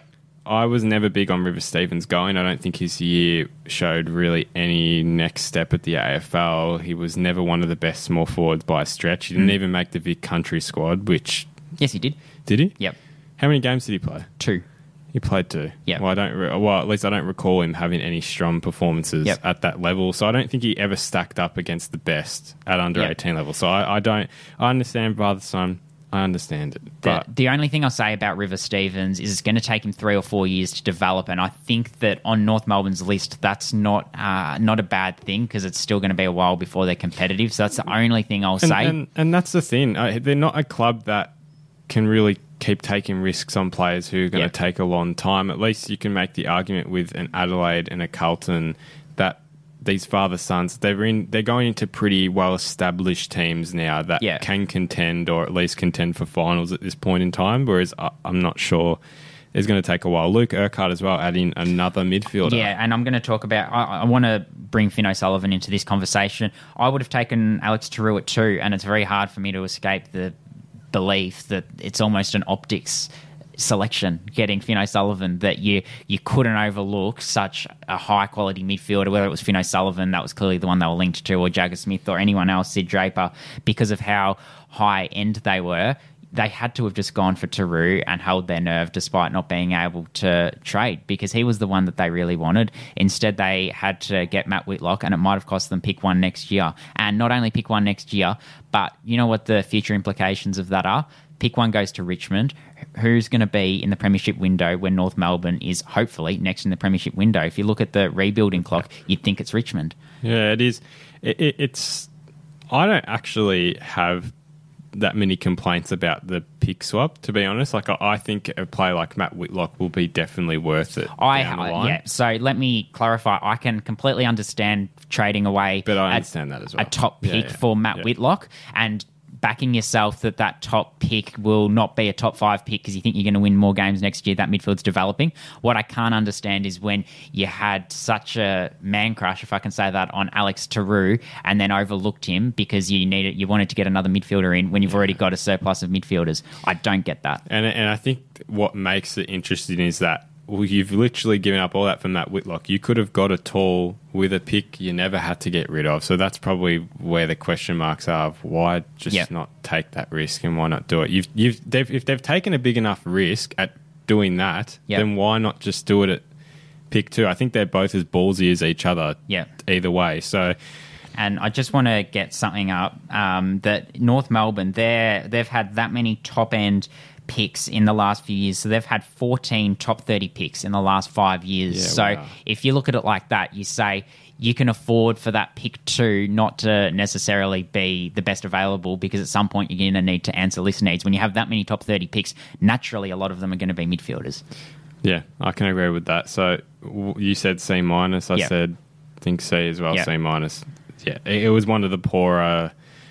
I was never big on River Stevens going. I don't think his year showed really any next step at the A F L. He was never one of the best small forwards by a stretch. He didn't mm. even make the Vic Country squad, which... Yes, he did. Did he? Yep. How many games did he play? Two. He played two. Yeah. Well, I don't. Re- well, at least I don't recall him having any strong performances yep. at that level. So I don't think he ever stacked up against the best at under yep. eighteen level. So I, I don't. I understand Father Son. I understand it. The, But the only thing I'll say about River Stevens is it's going to take him three or four years to develop, and I think that on North Melbourne's list, that's not uh, not a bad thing because it's still going to be a while before they're competitive. So that's the only thing I'll and, say. And, and that's the thing. Uh, they're not a club that can really keep taking risks on players who are going yep. to take a long time. At least you can make the argument with an Adelaide and a Carlton that these father sons, they're in, they're going into pretty well established teams now that yeah. can contend or at least contend for finals at this point in time. Whereas I, I'm not sure. It's going to take a while. Luke Urquhart as well, adding another midfielder. Yeah, and I'm going to talk about... I, I want to bring Finn O'Sullivan into this conversation. I would have taken Alex Tarua at two, and it's very hard for me to escape the belief that it's almost an optics selection getting Finn O'Sullivan, that you you couldn't overlook such a high quality midfielder, whether it was Finn O'Sullivan, that was clearly the one they were linked to, or Jagger Smith or anyone else, Sid Draper, because of how high end they were. They had to have just gone for Taru and held their nerve despite not being able to trade, because he was the one that they really wanted. Instead, they had to get Matt Whitlock, and it might have cost them pick one next year. And not only pick one next year, but you know what the future implications of that are? Pick one goes to Richmond. Who's going to be in the premiership window when North Melbourne is hopefully next in the premiership window? If you look at the rebuilding clock, you'd think it's Richmond. Yeah, it is. It, it, it's. I don't actually have that many complaints about the pick swap, to be honest. Like, I, I think a player like Matt Whitlock will be definitely worth it. I down the line. Yeah. So let me clarify. I can completely understand trading away, but I a, understand that as well. A top pick yeah, yeah. for Matt yeah. Whitlock, and backing yourself that that top pick will not be a top five pick because you think you're going to win more games next year. That midfield's developing. What I can't understand is when you had such a man crush, if I can say that, on Alex Taru, and then overlooked him because you needed, you wanted to get another midfielder in when you've already got a surplus of midfielders. I don't get that. And and I think what makes it interesting is that, well, you've literally given up all that for Matt Whitlock. You could have got a tall with a pick you never had to get rid of. So that's probably where the question marks are of why just yep. not take that risk and why not do it. You've, you've, they've, if they've taken a big enough risk at doing that, yep. then why not just do it at pick two? I think they're both as ballsy as each other yep. either way. So... And I just want to get something up um, that North Melbourne, they're, they've had that many top-end picks in the last few years. So they've had fourteen top thirty picks in the last five years. Yeah, so wow. if you look at it like that, you say you can afford for that pick two not to necessarily be the best available, because at some point you're going to need to answer list needs. When you have that many top thirty picks, naturally a lot of them are going to be midfielders. Yeah, I can agree with that. So w- you said C minus. I yep. said, I think C as well, yep. C minus. Yeah, it, it was one of the poorer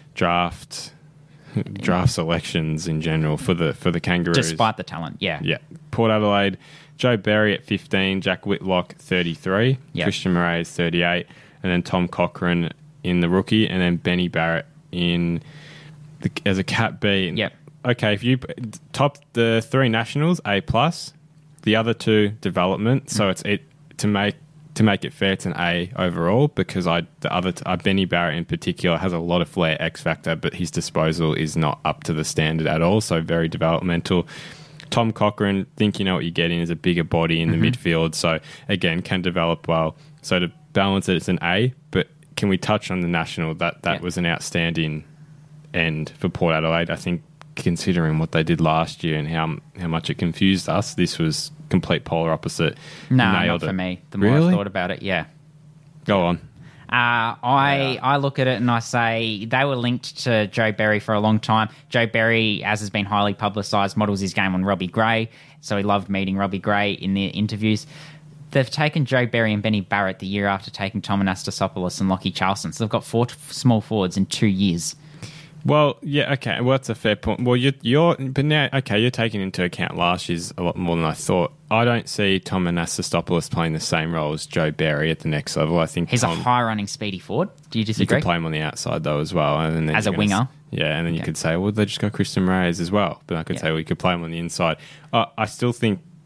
draft draft selections in general for the for the Kangaroos. Despite the talent, yeah. Yeah. Port Adelaide, Joe Berry at fifteen, Jack Whitlock thirty-three, yep. Christian Moraes thirty-eight, and then Tom Cochrane in the rookie, and then Benny Barrett in the, as a Cat B. Yep. Okay, if you top the three nationals, A plus, the other two development. So mm. it's it to make to make it fair, it's an A overall, because I the other t- uh, Benny Barrett in particular has a lot of flair, X factor, but his disposal is not up to the standard at all. So very developmental. Tom Cochrane, think you know what you're getting, is a bigger body in the mm-hmm. midfield. So again, can develop well. So to balance it, it's an A. But can we touch on the national? That that yeah. was an outstanding end for Port Adelaide. I think, considering what they did last year and how how much it confused us, this was complete polar opposite. No, Nailed not for it. me. The more Really? I thought about it, yeah. Go on. Uh, I Yeah. I look at it and I say they were linked to Joe Berry for a long time. Joe Berry, as has been highly publicised, models his game on Robbie Gray, so he loved meeting Robbie Gray in the interviews. They've taken Joe Berry and Benny Barrett the year after taking Tom Anastasopoulos and Lockie Charlson. So they've got four t- small forwards in two years. Well, yeah, okay. Well, that's a fair point. Well, you're, you're, but now, okay, you're taking into account last year's a lot more than I thought. I don't see Tom Anastasopoulos playing the same role as Joe Berry at the next level. I think he's Tom, a high-running, speedy forward. Do you you disagree? could play him on the outside though as well, and then as a you're winger. gonna, yeah, and then you Okay. could say, well, they just got Christian Moraes as well. But I could Yeah. say, well, you could play him on the inside. Uh, I still think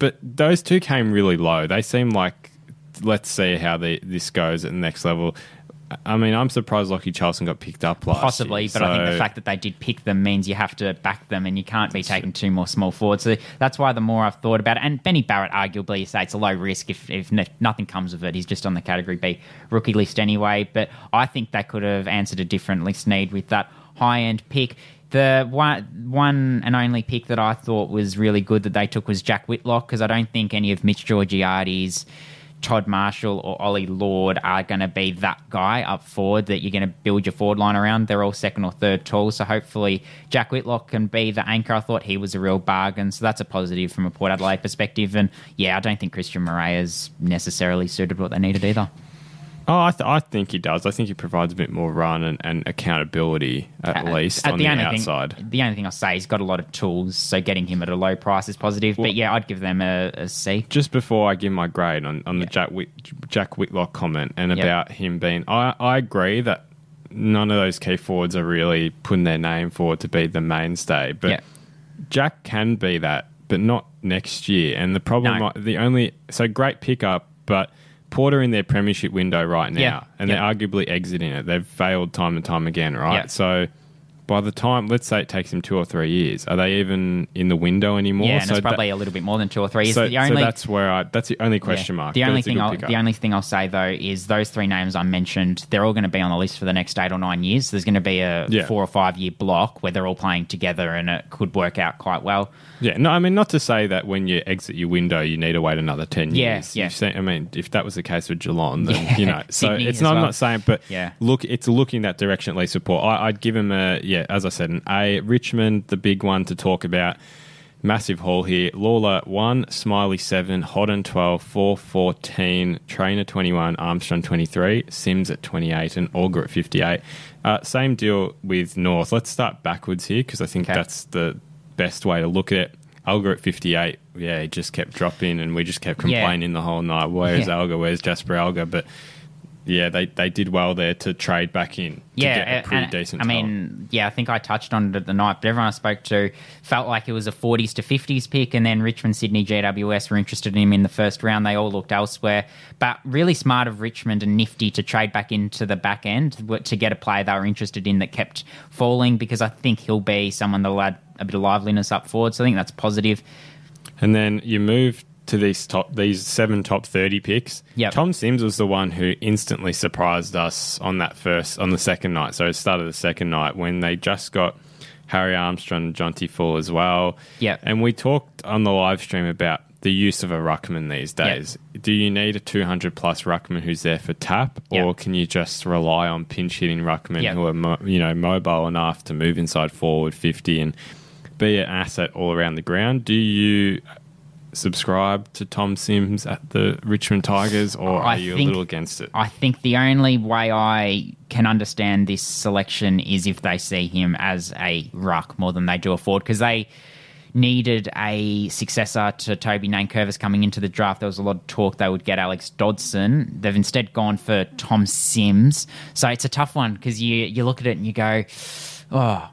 but those two came really low. They seem like, let's see how the, this goes at the next level. I mean, I'm surprised Lockie Charlton got picked up last Possibly, year, but so... I think the fact that they did pick them means you have to back them and you can't be taking two more small forwards. So that's why the more I've thought about it, and Benny Barrett, arguably, you say it's a low risk if, if nothing comes of it. He's just on the Category B rookie list anyway, but I think they could have answered a different list need with that high-end pick. The one, one and only pick that I thought was really good that they took was Jack Whitlock, because I don't think any of Mitch Georgiades, Todd Marshall or Ollie Lord are going to be that guy up forward that you're going to build your forward line around. They're all second or third tall, so hopefully Jack Whitlock can be the anchor. I thought he was a real bargain, so that's a positive from a Port Adelaide perspective. And yeah, I don't think Christian Moreira's necessarily suited what they needed either. Oh, I, th- I think he does. I think he provides a bit more run and, and accountability, at uh, least, at on the, the outside. Thing, the only thing I'll say, he's got a lot of tools, so getting him at a low price is positive. Well, but yeah, I'd give them a, a C. Just before I give my grade on, on the yep. Jack, Whit- Jack Whitlock comment and yep. about him being... I, I agree that none of those key forwards are really putting their name forward to be the mainstay, but yep. Jack can be that, but not next year. And the problem... No. The only... So great pickup, but... Port in their premiership window right now, yeah. and yeah. they're arguably exiting it. They've failed time and time again, right? Yeah. So by the time, let's say it takes them two or three years, are they even in the window anymore? Yeah, and so it's probably that, a little bit more than two or three years. So, the only, so that's where I, that's the only question yeah. mark. The only thing I'll, the only thing I'll say though is those three names I mentioned, they're all going to be on the list for the next eight or nine years. So there's going to be a yeah. four or five year block where they're all playing together, and it could work out quite well. Yeah, no, I mean, not to say that when you exit your window, you need to wait another ten years. Yeah, yeah. Seen, I mean, if that was the case with Geelong, then, yeah. you know. So Sydney it's not, well. I'm not saying, but yeah. look, it's looking that direction at least support. I, I'd give him a, yeah, as I said, an A. Richmond, the big one to talk about. Massive haul here. Lawler, one. Smiley, seven. Hodden, twelve. Four, fourteen. Trainer, twenty-one. Armstrong, twenty-three. Sims at twenty-eight. And Auger at fifty-eight. Uh, same deal with North. Let's start backwards here because I think okay. that's the best way to look at it. Alga at fifty-eight, yeah, he just kept dropping and we just kept complaining yeah. the whole night. Where's yeah. Alga? Where's Jasper Alga? But yeah, they, they did well there to trade back in to yeah, get a pretty and, decent I talent. mean, yeah, I think I touched on it at the night, but everyone I spoke to felt like it was a forties to fifties pick, and then Richmond, Sydney, G W S were interested in him in the first round. They all looked elsewhere. But really smart of Richmond and nifty to trade back into the back end to get a player they were interested in that kept falling, because I think he'll be someone that'll add a bit of liveliness up forward. So I think that's positive. And then you move to these top these seven top thirty picks. Yep. Tom Sims was the one who instantly surprised us on that first on the second night. So it started the second night when they just got Harry Armstrong and Jonty Full as well. Yeah. And we talked on the live stream about the use of a ruckman these days. Yep. Do you need a two hundred plus ruckman who's there for tap, yep. or can you just rely on pinch hitting ruckmen yep. who are mo- you know mobile enough to move inside forward fifty and be an asset all around the ground? Do you subscribe to Tom Sims at the Richmond Tigers, or I are you think, a little against it? I think the only way I can understand this selection is if they see him as a ruck more than they do a forward, because they needed a successor to Toby Nankervis coming into the draft. There was a lot of talk they would get Alex Dodson. They've instead gone for Tom Sims. So it's a tough one, because you, you look at it and you go, oh,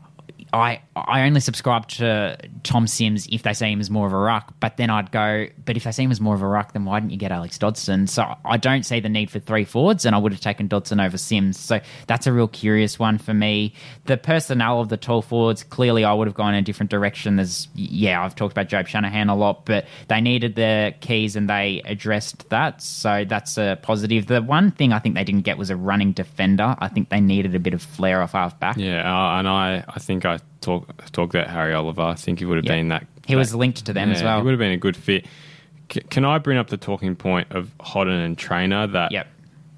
I I only subscribe to Tom Sims if they see him as more of a ruck, but then I'd go, but if they see him as more of a ruck, then why didn't you get Alex Dodson? So I don't see the need for three forwards, and I would have taken Dodson over Sims. So that's a real curious one for me. The personnel of the tall forwards, clearly I would have gone in a different direction. There's, yeah, I've talked about Jobe Shanahan a lot, but they needed the keys and they addressed that. So that's a positive. The one thing I think they didn't get was a running defender. I think they needed a bit of flair off half back. Yeah, uh, and I, I think I talk talk about Harry Oliver. I think he would have yep. been that. He that, was linked to them yeah, as well. He would have been a good fit. C- can I bring up the talking point of Hodden and Trainer? That yep.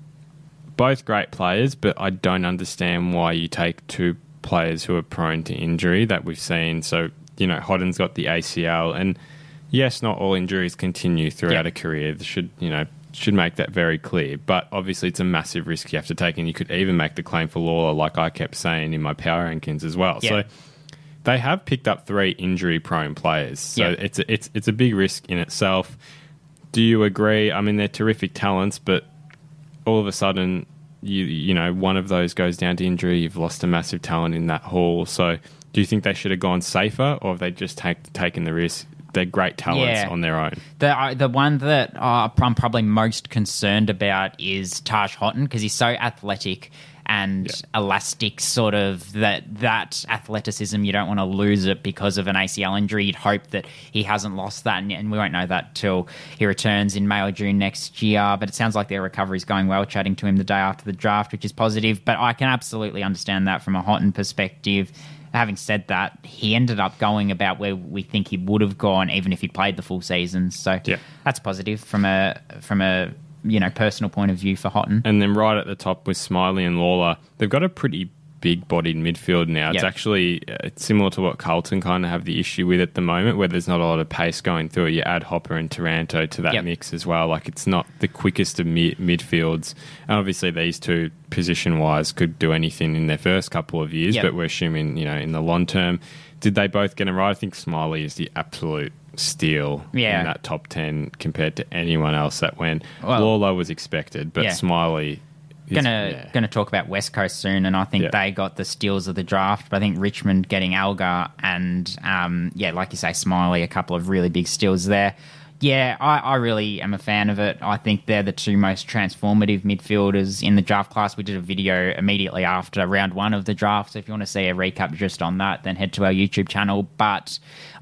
both great players, but I don't understand why you take two players who are prone to injury that we've seen. So, you know, Hodden's got the A C L, and yes, not all injuries continue throughout yep. a career. They should, you know, should make that very clear. But obviously it's a massive risk you have to take, and you could even make the claim for Lawler, like I kept saying in my power rankings as well. Yep. So they have picked up three injury-prone players. So yep. it's a, it's it's a big risk in itself. Do you agree? I mean, they're terrific talents, but all of a sudden, you you know, one of those goes down to injury. You've lost a massive talent in that haul. So do you think they should have gone safer, or have they just take, taken the risk they're great talents Yeah. on their own. The uh, the one that uh, I'm probably most concerned about is Taj Houghton because he's so athletic and Yeah. elastic, sort of that that athleticism. You don't want to lose it because of an A C L injury. You'd hope that he hasn't lost that, and, and we won't know that till he returns in May or June next year. But it sounds like their recovery is going well. Chatting to him the day after the draft, which is positive. But I can absolutely understand that from a Houghton perspective. Having said that, he ended up going about where we think he would have gone, even if he'd played the full season. So Yeah. that's positive from a from a you know personal point of view for Houghton. And then right at the top with Smiley and Lawler, they've got a pretty big-bodied midfield now. It's Yep. actually uh, it's similar to what Carlton kind of have the issue with at the moment, where there's not a lot of pace going through it. You add Hopper and Taranto to that Yep. mix as well. Like, it's not the quickest of mi- midfields. And obviously these two, position-wise, could do anything in their first couple of years, Yep. but we're assuming, you know, in the long term. Did they both get it right? I think Smiley is the absolute steal Yeah. in that top ten compared to anyone else that went. Well- Lawler was expected, but Yeah. Smiley... is- Gonna yeah. gonna talk about West Coast soon, and I think Yeah. they got the steals of the draft. But I think Richmond getting Algar and um, yeah, like you say, Smiley, a couple of really big steals there. Yeah, I, I really am a fan of it. I think they're the two most transformative midfielders in the draft class. We did a video immediately after round one of the draft, so if you want to see a recap just on that, then head to our YouTube channel. But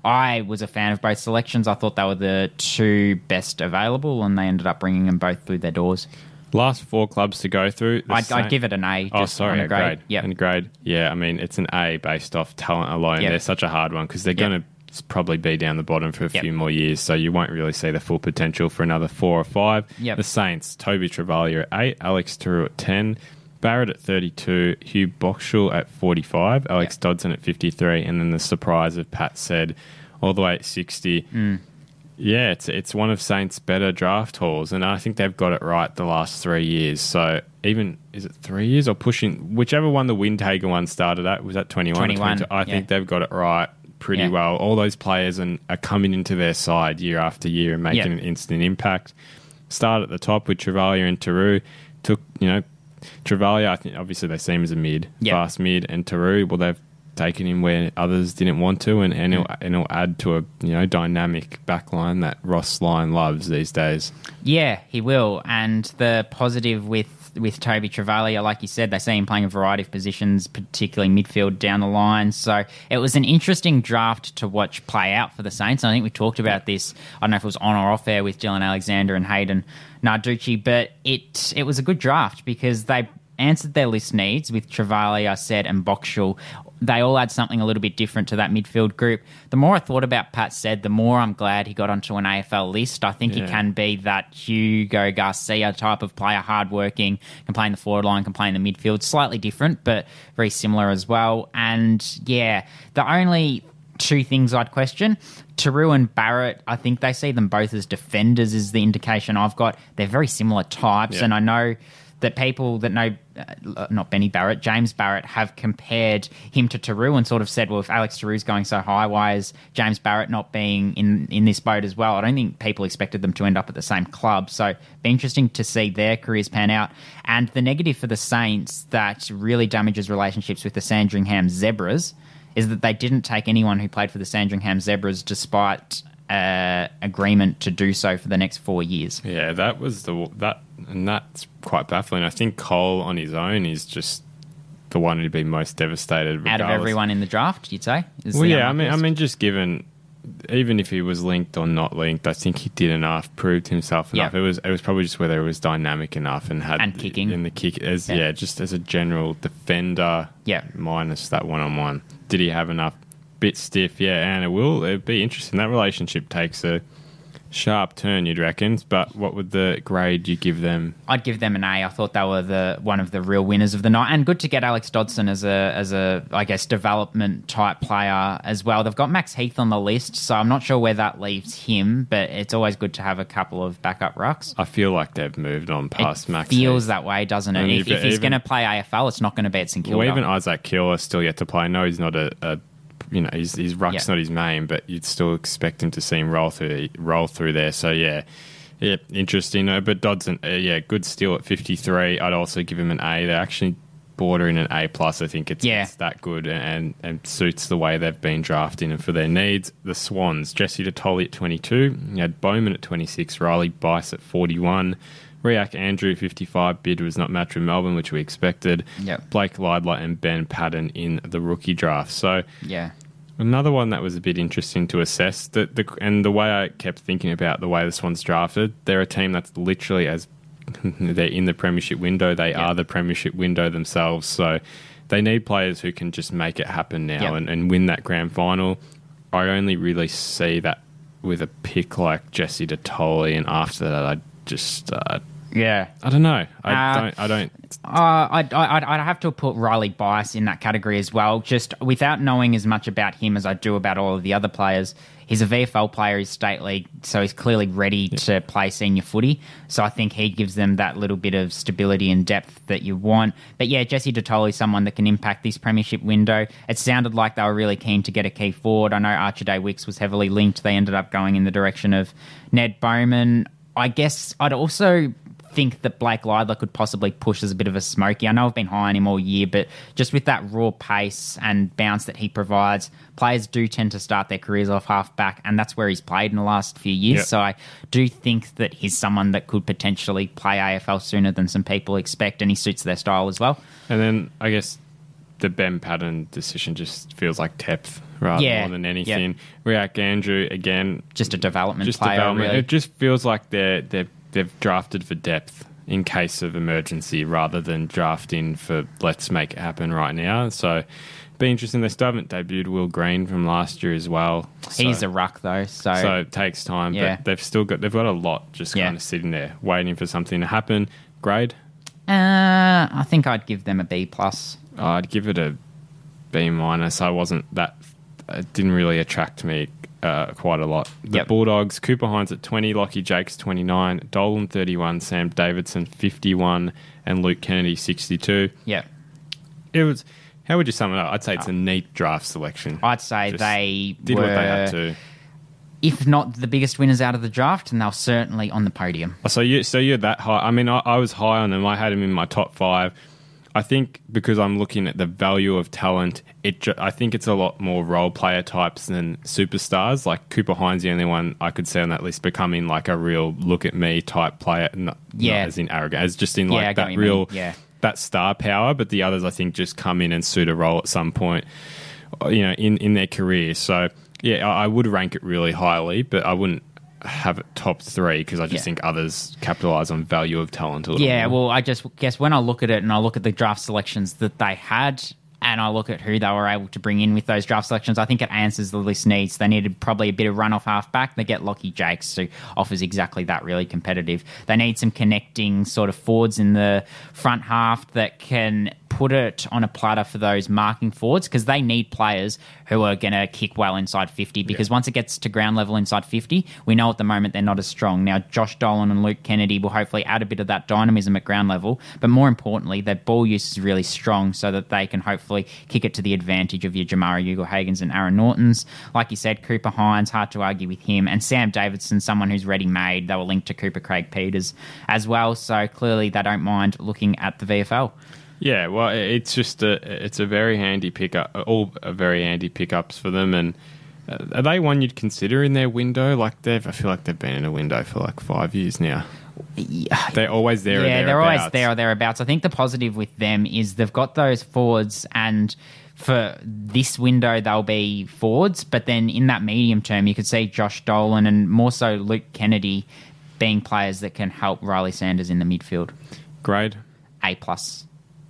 I was a fan of both selections. I thought they were the two best available, and they ended up bringing them both through their doors. Last four clubs to go through. the I'd, same- I'd give it an A. Oh, just sorry, on a a grade. grade. Yep. And grade. Yeah, I mean, it's an A based off talent alone. Yep. They're such a hard one because they're Yep. going to probably be down the bottom for a Yep. few more years, so you won't really see the full potential for another four or five. Yep. The Saints, Toby Travalia at eight, Alex Turu at ten, Barrett at thirty-two, Hugh Boxall at forty-five, Alex Yep. Dodson at fifty-three, and then the surprise of Pat said all the way at sixty. Mm. Yeah, it's it's one of Saints' better draft hauls, and I think they've got it right the last three years. So even, is it three years or pushing, whichever one the Windhager one started at, was that twenty-one? twenty-one, I think yeah. they've got it right pretty Yeah. well. All those players and are coming into their side year after year and making Yeah. an instant impact. Start at the top with Travalia and Taru. Took, you know, Travalia, I think obviously they see him as a mid, Yeah. fast mid, and Taru, well, they've taken him where others didn't want to, and, and, it'll, and it'll add to a you know dynamic backline that Ross Lyon loves these days. Yeah, he will. And the positive with with Toby Travalia, like you said, they see him playing a variety of positions, particularly midfield down the line. So it was an interesting draft to watch play out for the Saints. And I think we talked about this, I don't know if it was on or off air with Dylan Alexander and Hayden Narducci, but it it was a good draft because they answered their list needs with Travalia, Said, and Boxall. They all add something a little bit different to that midfield group. The more I thought about Pat Said, the more I'm glad he got onto an A F L list. I think Yeah. he can be that Hugo Garcia type of player, hardworking, can play in the forward line, can play in the midfield. Slightly different, but very similar as well. And yeah, the only two things I'd question, Taru and Barrett, I think they see them both as defenders is the indication I've got. They're very similar types, Yeah. and I know that people that know, uh, not Benny Barrett, James Barrett, have compared him to Taru and sort of said, well, if Alex Taru's going so high, why is James Barrett not being in, in this boat as well? I don't think people expected them to end up at the same club. So be interesting to see their careers pan out. And the negative for the Saints that really damages relationships with the Sandringham Zebras is that they didn't take anyone who played for the Sandringham Zebras despite uh, agreement to do so for the next four years. Yeah, that was the that, and that's quite baffling. I think Cole on his own is just the one who'd be most devastated. Out of regardless. everyone in the draft, you'd say? Is Well, the yeah, I mean, I unluckiest? mean, just given, even if he was linked or not linked, I think he did enough, proved himself enough. Yeah. It was, it was probably just whether it was dynamic enough and had And kicking. in the kick as yeah. Yeah. just as a general defender. Yeah. minus that one on one. Did he have enough? Bit stiff, yeah. And it will. It'd be interesting. That relationship takes a sharp turn, you'd reckon. But what would the grade you give them? I'd give them an A. I thought they were the one of the real winners of the night, and good to get Alex Dodson as a as a I guess development type player as well. They've got Max Heath on the list, so I'm not sure where that leaves him, but it's always good to have a couple of backup rucks. I feel like they've moved on past It Max. feels Heath. that way, doesn't it? And If, even- if he's even- going to play A F L, it's not going to be at St Kilda. Well, even Isaac Kill is still yet to play. I know he's not a, a you know, his, his ruck's Yeah. not his main, but you'd still expect him to see him roll through roll through there. So yeah, yeah, interesting. Uh, but Dodson, uh, yeah, good steal at fifty-three. I'd also give him an A. They actually bordering an A plus. I think it's, Yeah. it's that good and, and suits the way they've been drafting and for their needs. The Swans, Jesse Detoli at twenty-two. You had Bowman at twenty-six, Riley Bice at forty-one. Riak Andrew, fifty-five. Bid was not matched with Melbourne, which we expected. Yep. Blake Lidler and Ben Patton in the rookie draft. So Yeah. another one that was a bit interesting to assess, the, the, and the way I kept thinking about the way the Swans drafted, they're a team that's literally as they're in the premiership window. They Yep. are the premiership window themselves. So they need players who can just make it happen now Yep. and, and win that grand final. I only really see that with a pick like Jesse Detoli, and after that, I just uh, Yeah. I don't know. I Uh, don't. I don't. Uh, I'd, I'd, I'd have to put Riley Bice in that category as well, just without knowing as much about him as I do about all of the other players. He's a V F L player, he's state league, so he's clearly ready to play senior footy. So I think he gives them that little bit of stability and depth that you want. But yeah, Jesse Detoli is someone that can impact this premiership window. It sounded like they were really keen to get a key forward. I know Archer Day Wicks was heavily linked. They ended up going in the direction of Ned Bowman. I guess I'd also think that Blake Lidler could possibly push as a bit of a smoky. I know I've been high on him all year, but just with that raw pace and bounce that he provides, players do tend to start their careers off half back, and that's where he's played in the last few years. Yep. So I do think that he's someone that could potentially play A F L sooner than some people expect, and he suits their style as well. And then I guess the Ben Patton decision just feels like depth rather Yeah, more than anything. yep. Riak Andrew again, Just a development just player, development. really. It just feels like they're they're they've drafted for depth in case of emergency rather than drafting for let's make it happen right now. So be interesting. They still haven't debuted Will Green from last year as well. So, He's a ruck, though, so... so it takes time, Yeah. but they've still got they've got a lot just Yeah. kind of sitting there waiting for something to happen. Grade? Uh, I think I'd give them a B+. plus. I'd give it a B minus. I wasn't that. It didn't really attract me uh, quite a lot. The Yep. Bulldogs, Cooper Hines at twenty, Lockie Jakes twenty-nine, Dolan thirty-one, Sam Davidson fifty-one, and Luke Kennedy sixty-two. Yeah. It was. How would you sum it up? I'd say it's a neat draft selection. I'd say Just they did were, what they had to. if not the biggest winners out of the draft, and they're certainly on the podium. Oh, So you, so you're that high. I mean, I, I was high on them. I had them in my top five. I think because I'm looking at the value of talent, it. ju- I think it's a lot more role player types than superstars. Like Cooper Hines, the only one I could say on that list becoming like a real look at me type player. Not, Yeah. not as in arrogant, as just in Yeah, I like get what that you real, mean. Yeah. that star power. But the others, I think, just come in and suit a role at some point, you know, in in their career. So yeah, I, I would rank it really highly, but I wouldn't have it top three because I just Yeah. think others capitalise on value of talent a little Yeah, more. well, I just guess when I look at it and I look at the draft selections that they had, and I look at who they were able to bring in with those draft selections, I think it answers the list needs. They needed probably a bit of run off halfback. They get Lockie Jakes, who offers exactly that, really competitive. They need some connecting sort of forwards in the front half that can put it on a platter for those marking forwards, because they need players who are going to kick well inside fifty, because Yeah. once it gets to ground level inside fifty, we know at the moment they're not as strong. Now, Josh Dolan and Luke Kennedy will hopefully add a bit of that dynamism at ground level, but more importantly, their ball use is really strong so that they can hopefully kick it to the advantage of your Jamara Ugle-Hagens and Aaron Nortons. Like you said, Cooper Hines, hard to argue with him, and Sam Davidson, someone who's ready-made. They were linked to Cooper Craig Peters as well, so clearly they don't mind looking at the V F L. Yeah, well, it's just a it's a very handy pickup. All are very handy pickups for them, and uh, are they one you'd consider in their window? Like they've, I feel like they've been in a window for like five years now. Yeah. They're always there. Yeah, or they're always thereabouts. there or thereabouts. I think the positive with them is they've got those forwards, and for this window they'll be forwards, but then in that medium term you could see Josh Dolan and more so Luke Kennedy being players that can help Riley Sanders in the midfield. Grade A plus.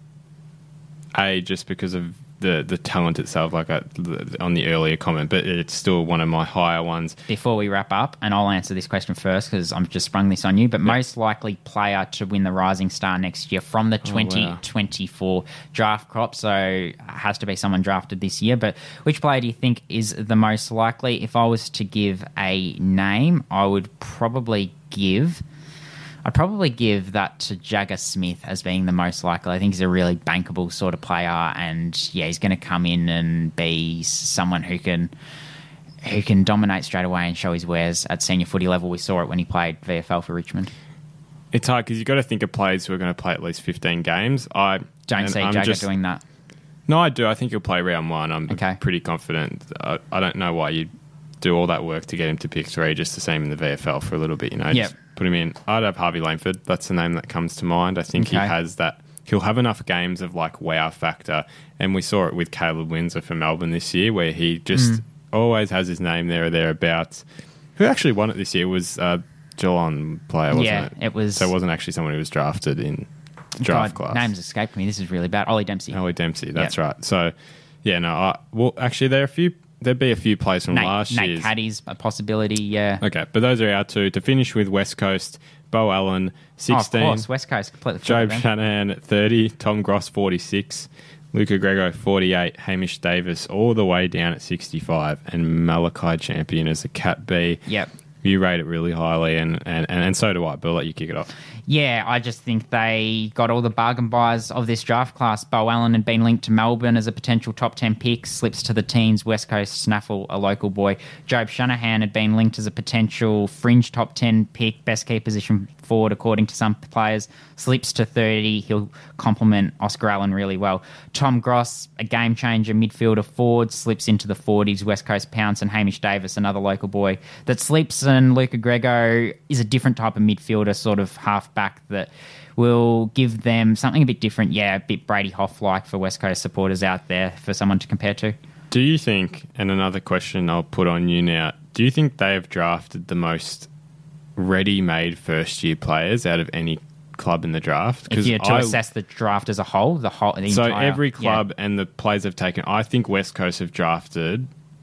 A, just because of the the talent itself, like I, on the earlier comment, but it's still one of my higher ones. Before we wrap up, and I'll answer this question first because I've just sprung this on you, but most likely player to win the Rising Star next year from the twenty twenty-four draft crop, so it has to be someone drafted this year. But which player do you think is the most likely? If I was to give a name, I would probably give... I'd probably give that to Jagger Smith as being the most likely. I think he's a really bankable sort of player, and yeah, he's going to come in and be someone who can who can dominate straight away and show his wares at senior footy level. We saw it when he played V F L for Richmond. It's hard because you've got to think of players who are going to play at least fifteen games. I don't And see I'm Jagger just- doing that. No, I do. I think he'll play round one. I'm Okay. pretty confident. I, I don't know why you do all that work to get him to pick three, just the same in the V F L for a little bit. You know, Yep. just put him in. I'd have Harvey Langford. That's the name that comes to mind. I think he Okay. has that. He'll have enough games of like wow factor, and we saw it with Caleb Windsor for Melbourne this year, where he just Mm. always has his name there or thereabouts. Who actually won it this year was uh, Geelong player, wasn't Yeah, it? it was- So it wasn't actually someone who was drafted in the draft God, class. names escaped me. This is really bad. Ollie Dempsey. Ollie Dempsey, that's Yep. right. So, yeah, no, I, well, actually, there are a few. There'd be a few plays from Nate, last Nate year's. Caddy's a possibility, yeah. Okay, but those are our two. To finish with West Coast, Bo Allen, sixteen. Oh, of course, West Coast completely. Job forgot about Shanahan at thirty, Tom Gross forty-six, Luca Grego forty-eight, Hamish Davis all the way down at sixty-five, and Malachi Champion as a Cat B. Yep. You rate it really highly, and, and, and, and so do I, but I'll let you kick it off. Yeah, I just think they got all the bargain buys of this draft class. Bo Allen had been linked to Melbourne as a potential top ten pick, slips to the teens. West Coast Snaffle, a local boy. Job Shanahan had been linked as a potential fringe top ten pick, best key position forward according to some players, slips to thirty. He'll complement Oscar Allen really well. Tom Gross, a game changer, midfielder forward, slips into the forties. West Coast Pounce, and Hamish Davis, another local boy that slips. And Luca Grego is a different type of midfielder, sort of halfback that will give them something a bit different. Yeah, a bit Brady Hoff-like for West Coast supporters out there for someone to compare to. Do you think, and another question I'll put on you now, do you think they have drafted the most ready-made first-year players out of any club in the draft? If you're to I- assess the draft as a whole, the whole, the So entire, every yeah. club and the players they've taken, I think West Coast have drafted,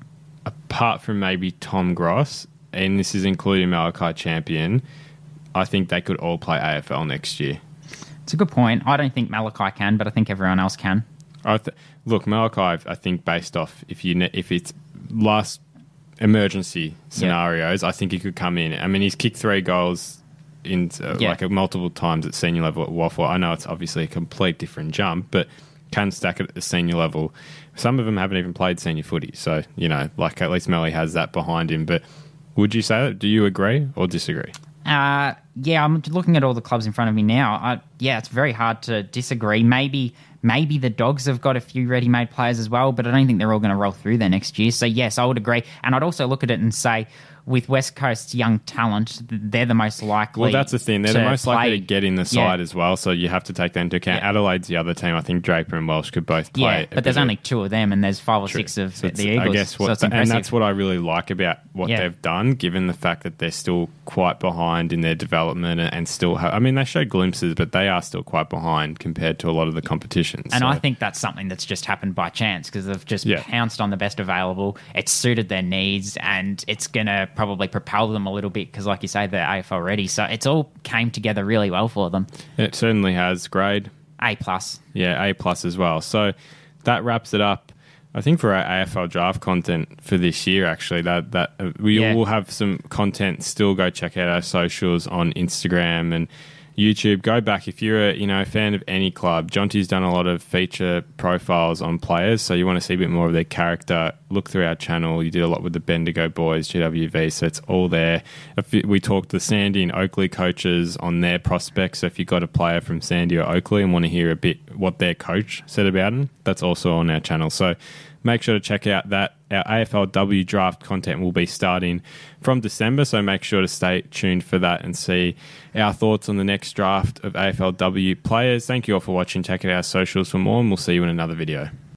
apart from maybe Tom Gross, and this is including Malachi Champion, I think they could all play A F L next year. It's a good point. I don't think Malachi can, but I think everyone else can. I th- look, Malachi, I think based off if you ne- if it's last emergency scenarios, I think he could come in. I mean, he's kicked three goals in uh, Yeah. like uh, multiple times at senior level at Waffle. I know it's obviously a complete different jump, but can stack it at the senior level. Some of them haven't even played senior footy, so you know, like at least Melly has that behind him. But would you say that? Do you agree or disagree? Uh, yeah, I'm looking at all the clubs in front of me now. I, yeah, it's very hard to disagree. Maybe maybe the Dogs have got a few ready-made players as well, but I don't think they're all going to roll through there next year. So, yes, I would agree. And I'd also look at it and say, with West Coast's young talent, they're the most likely. Well, that's the thing. They're to the most likely play. to get in the Yeah. side as well, so you have to take that into account. Yeah. Adelaide's the other team. I think Draper and Welsh could both play. Yeah, a but there's bit of- only two of them, and there's five or True. six of So it's- the Eagles. I guess what, so it's and impressive. that's what I really like about what Yeah. they've done, given the fact that they're still quite behind in their development and, and still have. I mean, they show glimpses, but they are still quite behind compared to a lot of the competitions. And so. I think that's something that's just happened by chance because they've just Yeah. pounced on the best available. It's suited their needs, and it's going to probably propel them a little bit because, like you say, they're A F L ready. So it's all came together really well for them. it certainly has grade. A plus. Yeah, A plus as well. So that wraps it up. I think for our A F L draft content for this year, actually, that that uh, we Yeah. will have some content. Still, go check out our socials on Instagram and YouTube. Go back if you're a you know a fan of any club. Jonty's done a lot of feature profiles on players, so you want to see a bit more of their character. Look through our channel. You did a lot with the Bendigo boys, G W V, so it's all there. If you- we talked to Sandy and Oakley coaches on their prospects. So if you've got a player from Sandy or Oakley and want to hear a bit what their coach said about him, that's also on our channel. So make sure to check out that. Our A F L W draft content will be starting from December, so make sure to stay tuned for that and see our thoughts on the next draft of A F L W players. Thank you all for watching. Check out our socials for more, and we'll see you in another video.